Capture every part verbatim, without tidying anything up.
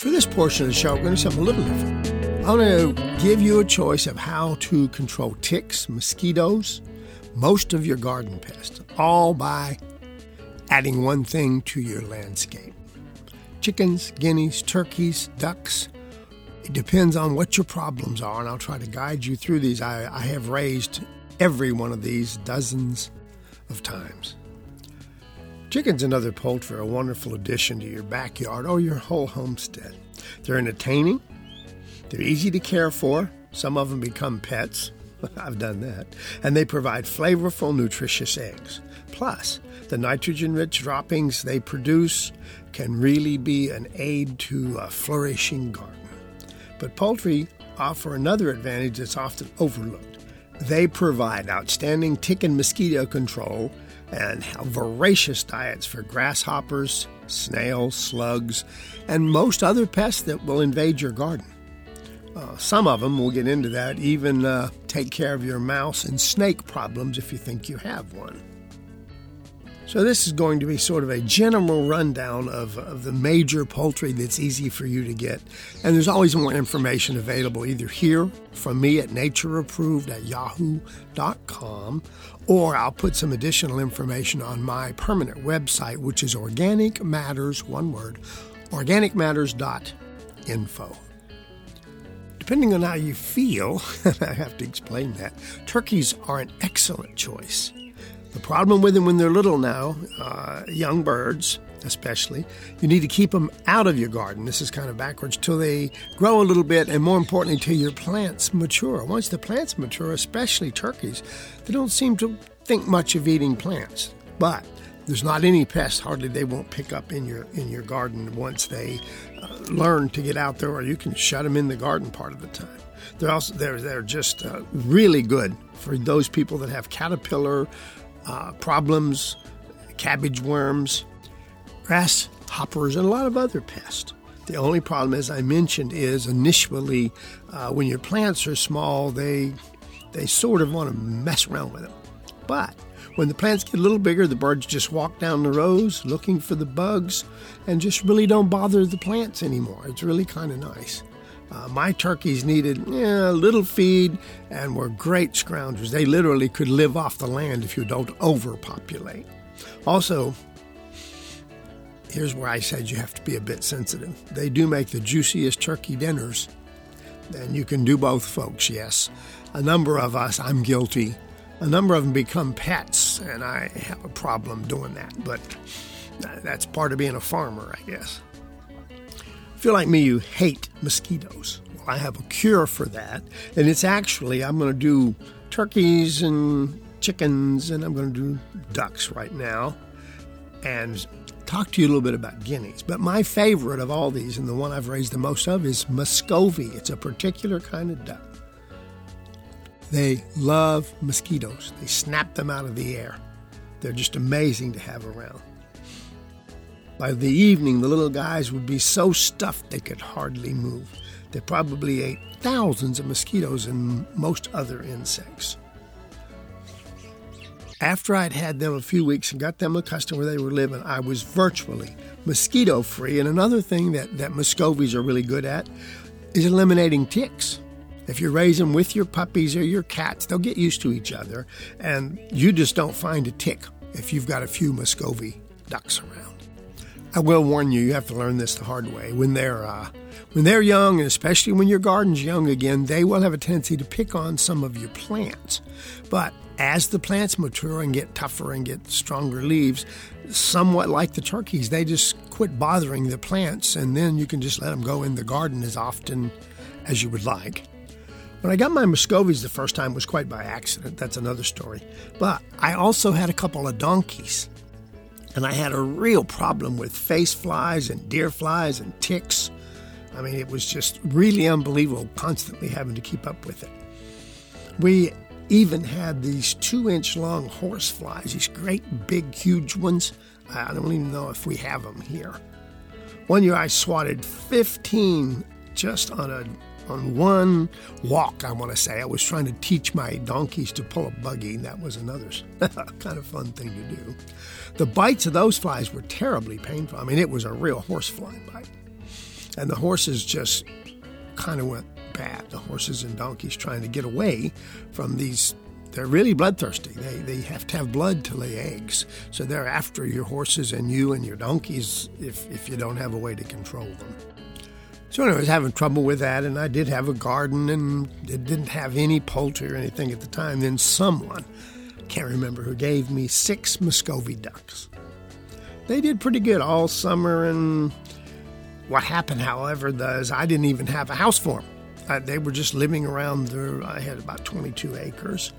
For this portion of the show, we're going to do something a little different. I want to give you a choice of how to control ticks, mosquitoes, most of your garden pests, all by adding one thing to your landscape. Chickens, guineas, turkeys, ducks. It depends on what your problems are, and I'll try to guide you through these. I, I have raised every one of these dozens of times. Chickens and other poultry are a wonderful addition to your backyard or your whole homestead. They're entertaining. They're easy to care for. Some of them become pets. I've done that. And they provide flavorful, nutritious eggs. Plus, the nitrogen-rich droppings they produce can really be an aid to a flourishing garden. But poultry offer another advantage that's often overlooked. They provide outstanding tick and mosquito control and have voracious diets for grasshoppers, snails, slugs, and most other pests that will invade your garden. Uh, some of them, we'll get into that, even uh, take care of your mouse and snake problems if you think you have one. So this is going to be sort of a general rundown of, of the major poultry that's easy for you to get. And there's always more information available either here from me at natureapproved at yahoo dot com, or I'll put some additional information on my permanent website, which is Organic Matters, one word, organic matters dot info. Depending on how you feel, I have to explain that, turkeys are an excellent choice. The problem with them when they're little now, uh, young birds especially, you need to keep them out of your garden. This is kind of backwards till they grow a little bit, and more importantly, till your plants mature. Once the plants mature, especially turkeys, they don't seem to think much of eating plants. But there's not any pest hardly they won't pick up in your in your garden once they uh, learn to get out there, or you can shut them in the garden part of the time. They're also they're they're just uh, really good for those people that have caterpillar uh, problems, cabbage worms, grasshoppers, and a lot of other pests. The only problem, as I mentioned, is initially uh, when your plants are small, they they sort of want to mess around with them. But when the plants get a little bigger, the birds just walk down the rows looking for the bugs and just really don't bother the plants anymore. It's really kind of nice. Uh, my turkeys needed yeah, a little feed and were great scroungers. They literally could live off the land if you don't overpopulate. Also, here's where I said you have to be a bit sensitive. They do make the juiciest turkey dinners. And you can do both, folks, yes. A number of us, I'm guilty, a number of them become pets, and I have a problem doing that. But that's part of being a farmer, I guess. If you're like me, you hate mosquitoes. Well, I have a cure for that. And it's actually, I'm going to do turkeys and chickens, and I'm going to do ducks right now. And talk to you a little bit about guineas. But my favorite of all these, and the one I've raised the most of, is Muscovy. It's a particular kind of duck. They love mosquitoes. They snap them out of the air. They're just amazing to have around. By the evening, the little guys would be so stuffed they could hardly move. They probably ate thousands of mosquitoes and most other insects. After I'd had them a few weeks and got them accustomed where they were living, I was virtually mosquito-free. And another thing that, that Muscovies are really good at is eliminating ticks. If you raise them with your puppies or your cats, they'll get used to each other, and you just don't find a tick if you've got a few Muscovy ducks around. I will warn you, you have to learn this the hard way. When they're uh, when they're young, and especially when your garden's young again, they will have a tendency to pick on some of your plants. But as the plants mature and get tougher and get stronger leaves, somewhat like the turkeys, they just quit bothering the plants, and then you can just let them go in the garden as often as you would like. When I got my Muscovies the first time, it was quite by accident. That's another story. But I also had a couple of donkeys, and I had a real problem with face flies and deer flies and ticks. I mean, it was just really unbelievable, constantly having to keep up with it. We even had these two-inch long horse flies, these great, big, huge ones. I don't even know if we have them here. One year I swatted fifteen just on a on one walk, I want to say. I was trying to teach my donkeys to pull a buggy. That was another kind of fun thing to do. The bites of those flies were terribly painful. I mean, it was a real horsefly bite. And the horses just kind of went bad. The horses and donkeys trying to get away from these. They're really bloodthirsty. They they have to have blood to lay eggs. So they're after your horses and you and your donkeys if, if you don't have a way to control them. So anyway, I was having trouble with that, and I did have a garden, and it didn't have any poultry or anything at the time. Then someone, can't remember who, gave me six Muscovy ducks. They did pretty good all summer, and what happened, however, is I didn't even have a house for them. I, they were just living around there. I had about twenty-two acres.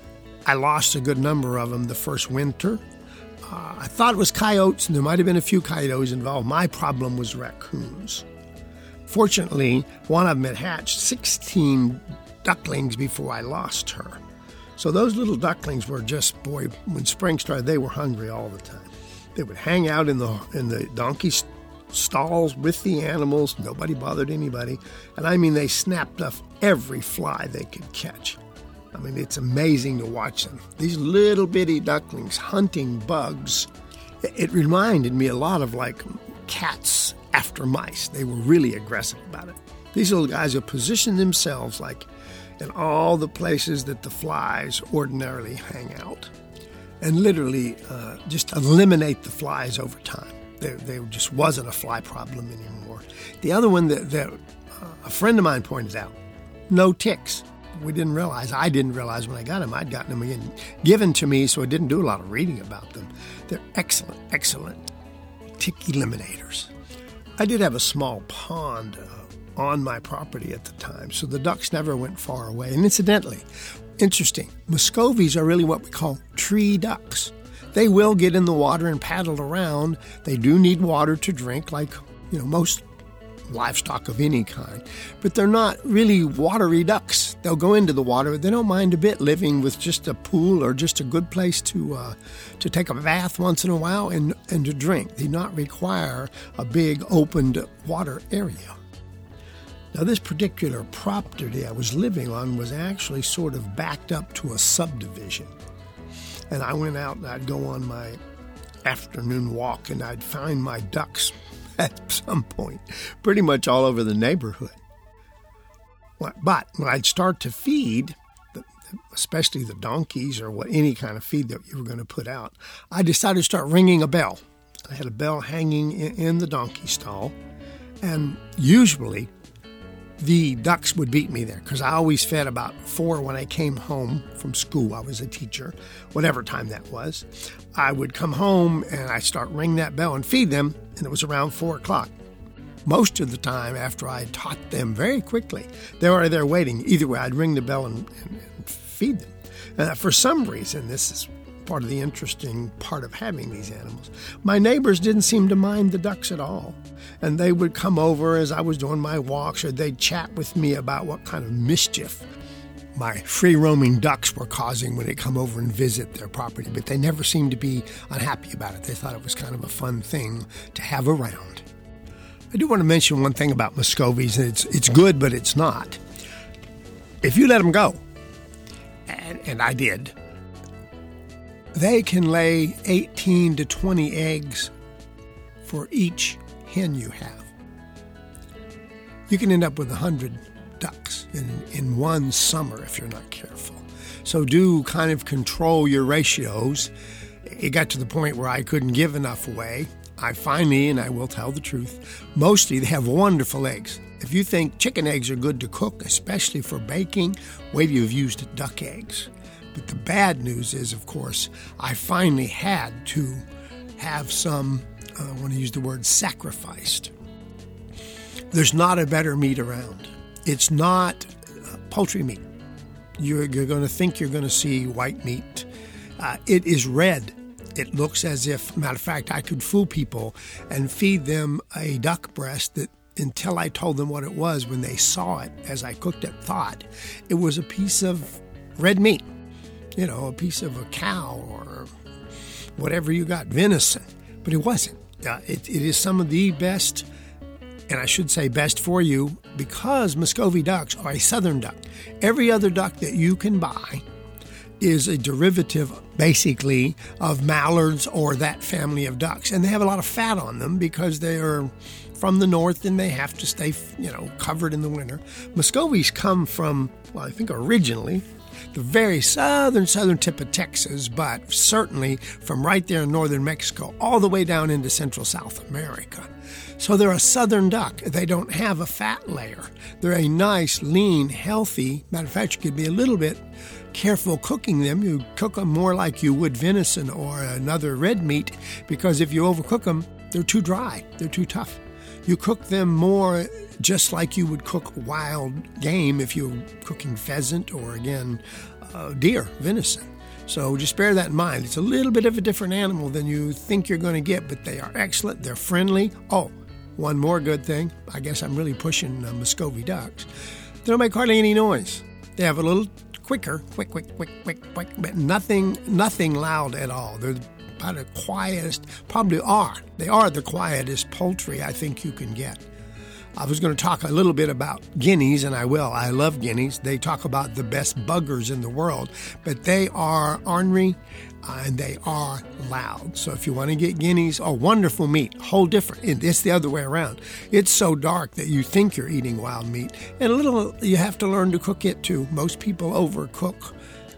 I lost a good number of them the first winter. Uh, I thought it was coyotes, and there might have been a few coyotes involved. My problem was raccoons. Fortunately, one of them had hatched sixteen ducklings before I lost her. So those little ducklings were just, boy, when spring started, they were hungry all the time. They would hang out in the in the donkey stalls with the animals. Nobody bothered anybody. And I mean, they snapped up every fly they could catch. I mean, it's amazing to watch them. These little bitty ducklings hunting bugs. It reminded me a lot of like cats after mice. They were really aggressive about it. These little guys would position themselves like in all the places that the flies ordinarily hang out and literally uh, just eliminate the flies over time. There, there just wasn't a fly problem anymore. The other one that, that uh, a friend of mine pointed out, no ticks. We didn't realize, I didn't realize when I got them, I'd gotten them again, given to me, so I didn't do a lot of reading about them. They're excellent, excellent tick eliminators. I did have a small pond uh, on my property at the time, so the ducks never went far away. And incidentally, interesting, Muscovies are really what we call tree ducks. They will get in the water and paddle around. They do need water to drink, like, you know, most livestock of any kind. But they're not really watery ducks. They'll go into the water. They don't mind a bit living with just a pool or just a good place to uh, to take a bath once in a while and, and to drink. They do not require a big opened water area. Now, this particular property I was living on was actually sort of backed up to a subdivision. And I went out and I'd go on my afternoon walk and I'd find my ducks at some point pretty much all over the neighborhood. But when I'd start to feed, especially the donkeys or what any kind of feed that you were going to put out, I decided to start ringing a bell. I had a bell hanging in the donkey stall, and usually the ducks would beat me there because I always fed about four when I came home from school. I was a teacher, whatever time that was. I would come home and I'd start ring that bell and feed them, and it was around four o'clock. Most of the time, after I taught them very quickly, they were there waiting. Either way, I'd ring the bell and, and, and feed them. And for some reason, this is part of the interesting part of having these animals, my neighbors didn't seem to mind the ducks at all. And they would come over as I was doing my walks, or they'd chat with me about what kind of mischief my free-roaming ducks were causing when they come over and visit their property. But they never seemed to be unhappy about it. They thought it was kind of a fun thing to have around. I do want to mention one thing about Muscovies, and it's, it's good, but it's not. If you let them go, and, and I did, they can lay eighteen to twenty eggs for each hen you have. You can end up with one hundred ducks in, in one summer if you're not careful. So do kind of control your ratios. It got to the point where I couldn't give enough away. I finally, and I will tell the truth, mostly they have wonderful eggs. If you think chicken eggs are good to cook, especially for baking, wait till you've used duck eggs. But the bad news is, of course, I finally had to have some, uh, I want to use the word sacrificed. There's not a better meat around. It's not uh, poultry meat. You're, you're going to think you're going to see white meat. Uh, it is red. It looks as if, matter of fact, I could fool people and feed them a duck breast that until I told them what it was, when they saw it as I cooked it, thought it was a piece of red meat. You know, a piece of a cow or whatever you got, venison. But it wasn't. Uh, it, it is some of the best, and I should say best for you, because Muscovy ducks are a southern duck. Every other duck that you can buy is a derivative, basically, of mallards or that family of ducks. And they have a lot of fat on them because they are from the north and they have to stay, you know, covered in the winter. Muscovies come from, well, I think originally, the very southern, southern tip of Texas, but certainly from right there in northern Mexico all the way down into Central South America. So they're a southern duck. They don't have a fat layer. They're a nice, lean, healthy. Matter of fact, you could be a little bit careful cooking them. You cook them more like you would venison or another red meat, because if you overcook them, they're too dry. They're too tough. You cook them more just like you would cook wild game if you're cooking pheasant or, again, uh, deer, venison. So just bear that in mind. It's a little bit of a different animal than you think you're going to get, but they are excellent. They're friendly. Oh, one more good thing. I guess I'm really pushing uh, Muscovy ducks. They don't make hardly any noise. They have a little quicker, quick, quick, quick, quick, quick, but nothing, nothing loud at all. They're about the quietest, probably are. They are the quietest poultry I think you can get. I was going to talk a little bit about guineas, and I will. I love guineas. They talk about the best buggers in the world, but they are ornery uh, and they are loud. So if you want to get guineas, oh, wonderful meat, whole different. It's the other way around. It's so dark that you think you're eating wild meat, and a little you have to learn to cook it too. Most people overcook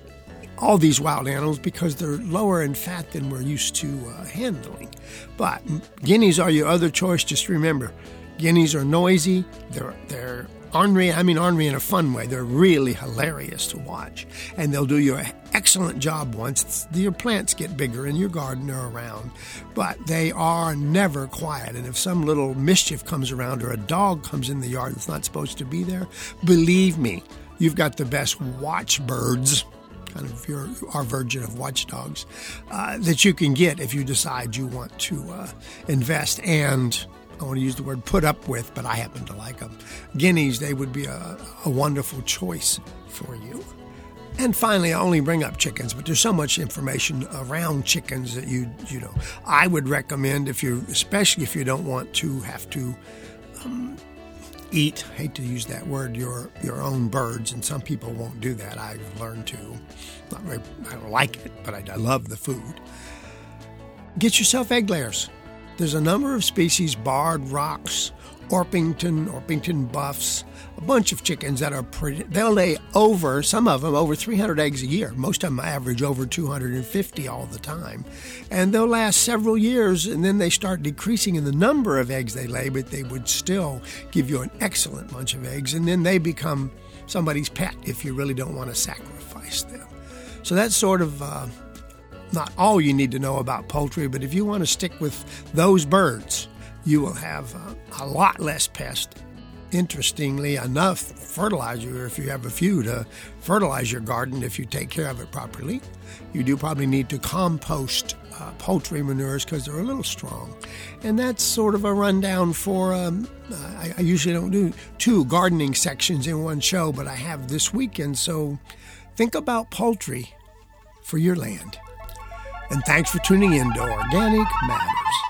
all these wild animals because they're lower in fat than we're used to uh, handling. But guineas are your other choice. Just remember, guineas are noisy. They're they're ornery. I mean ornery in a fun way. They're really hilarious to watch, and they'll do you an excellent job once your plants get bigger and your garden are around. But they are never quiet. And if some little mischief comes around or a dog comes in the yard that's not supposed to be there, believe me, you've got the best watchbirds. Kind of your our version of watchdogs uh, that you can get if you decide you want to uh, invest and, I want to use the word put up with, but I happen to like them. Guineas, they would be a, a wonderful choice for you. And finally, I only bring up chickens, but there's so much information around chickens that you you know I would recommend if you, especially if you don't want to have to um, eat, hate to use that word, your your own birds, and some people won't do that. I've learned to. Not very, I don't like it, but I, I love the food. Get yourself egg layers. There's a number of species, barred rocks, Orpington, Orpington buffs, a bunch of chickens that are pretty, they'll lay over, some of them, over three hundred eggs a year. Most of them average over two hundred fifty all the time. And they'll last several years, and then they start decreasing in the number of eggs they lay, but they would still give you an excellent bunch of eggs, and then they become somebody's pet if you really don't want to sacrifice them. So that's sort of uh, not all you need to know about poultry, but if you want to stick with those birds, you will have uh, a lot less pest. Interestingly enough, fertilizer, if you have a few to fertilize your garden, if you take care of it properly. You do probably need to compost uh, poultry manures because they're a little strong. And that's sort of a rundown for, um, I, I usually don't do two gardening sections in one show, but I have this weekend, so think about poultry for your land. And thanks for tuning in to Organic Matters.